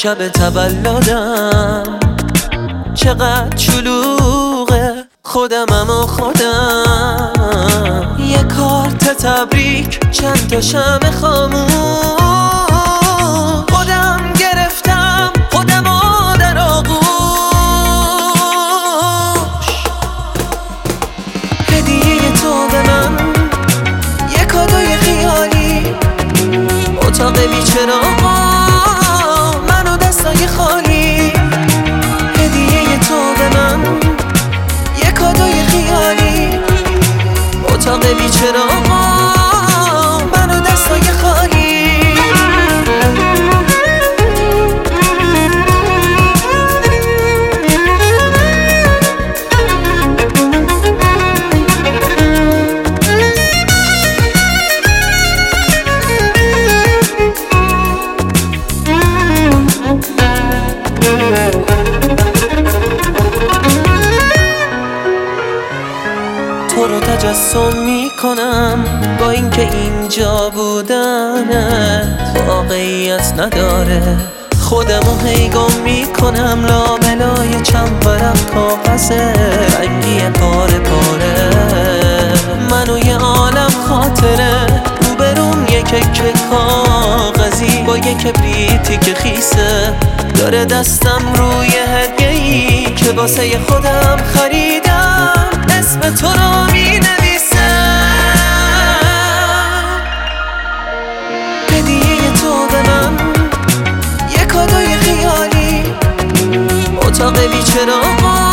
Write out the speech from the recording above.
شب تولدم چقدر شلوغه، خودمم و خودم. یه کارت تبریک، چند تا شمع خاموش، خودم گرفتم خودمو در آغوش. هدیه تو به من یه کادوی خیالی، اتاق بیچراغا منو دستای خالی. هدیه تو به من یه کادوی خیالی، اتاق بیچراغا منو دستای خالی. تو رو تجسم میکنم با اینکه اینجا بودنت واقعیت نداره. خودمو هی گم میکنم لابلای چند ورق کاغذ رنگی پاره پاره. منو یه عالم خاطره، روبرون یه کیک کاغذی با یه کبریتی که خیسه، داره دستم روی هدیه‌ای که واسه خودم خریدم، اسم تو رو می‌نویسم. هدیه تو به من یه کادوی خیالی، اتاق بیچراغا